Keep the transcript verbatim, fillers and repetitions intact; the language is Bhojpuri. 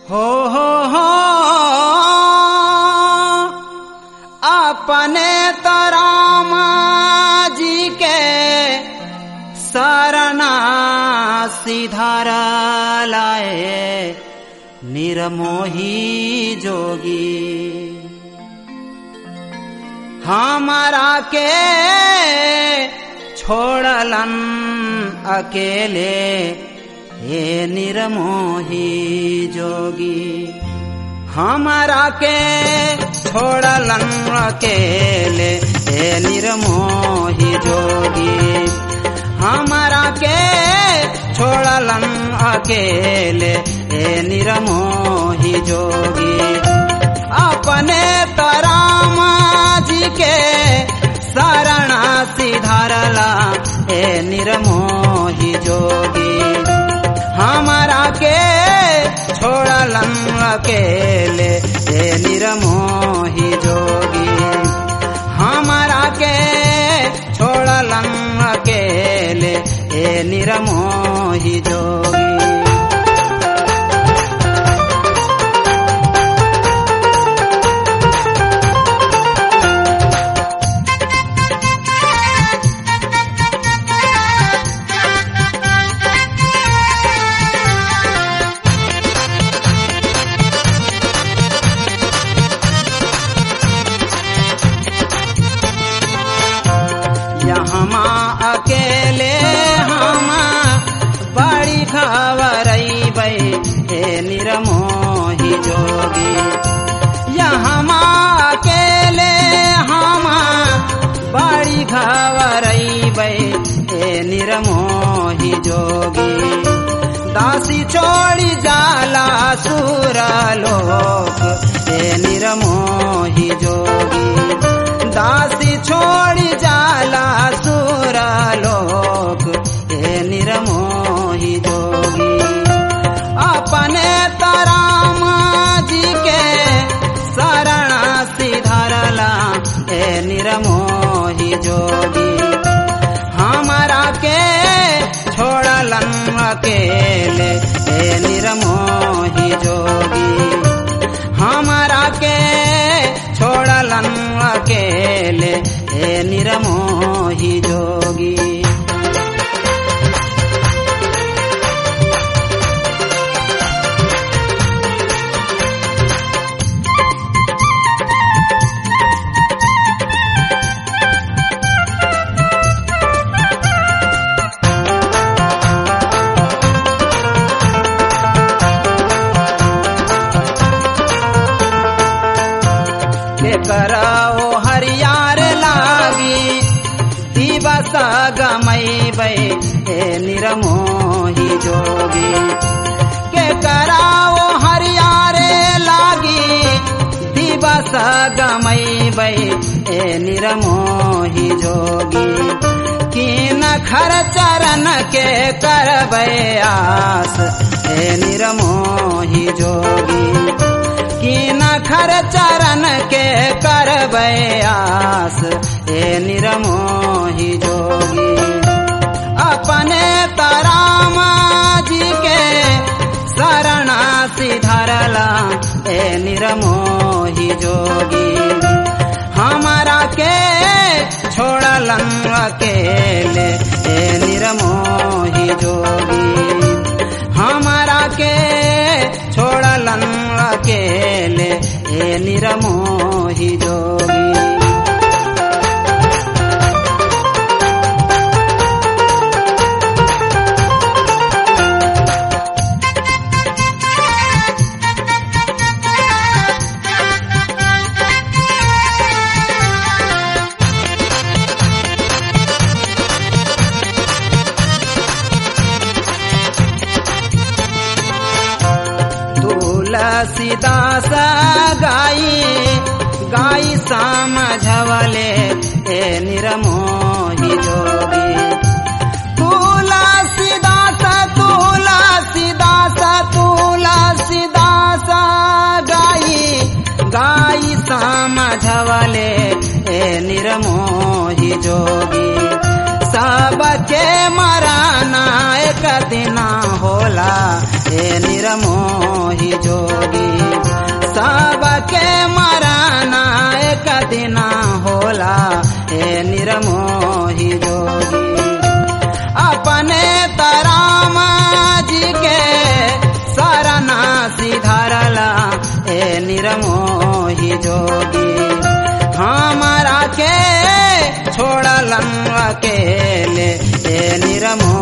हो हो हो अपने तो राम जी के सरना सिधार लाए निर्मोही जोगी। हमारा के छोड़लन अकेले हे निर्मोही जोगी। हमारा के छोड़लन अकेले हे निर्मोही जोगी। हमारा के छोड़लन अकेले हे निर्मोही जोगी। अपने तो राम जी के शरणा सिधारला हे निर्मोही जोगी। हमारा के छोड़लन अकेले हे निर्मोही जोगी। हमारा के छोड़लन अकेले हे निर्मोही जोगी। हम अकेले हम बड़ी खबरैबै हे निर्मोही जोगी। हम अकेले हम बड़ी खबरैबै हे निर्मोही जोगी। दासी छोड़ी जाला सुर लोक हे निर्मोही जोगी। दासी छोड़ी जाला सुर लोक हे निर्मोही जोगी। अपने तो राम जी के शरणा सिधारला हे निर्मोही जोगी। हमारा के छोड़लन अकेले हे निर्मोही जोगी। हमारा के छोड़लन अकेले हे निर्मोही जोगी। कराओ हरियार लागी दिवस गमैबै हे निर्मोही जोगी। के कराओ हरियार लागी दिवस गमैबै हे निर्मोही जोगी। कीन खर चरण के करबै आस हे निर्मोही जोगी। कीन खर चरण के करबै आस हे निर्मोही जोगी। अपने तो राम जी के शरणा सिधारला हे निर्मोही जोगी। हमारा के छोड़लन अकेले हे निर्मोही जोगी। हमारा के छोड़लन अकेले हे निर्मोही जोगी। तुलसीदास गाई गाई समझवले हे निर्मोही जोगी। तुलसीदास तुलसीदास तुलसीदास गाई गाई समझवले हे निर्मोही जोगी। सबके मरना एक दिन हो होला ए निर्मोही जोगी। सबके मरना एक दिन होला ए निर्मोही जोगी। अपने तराम जी के शरणा सिधारला ए निर्मोही जोगी। हमारा के छोड़लन अकेले ए निर्मोही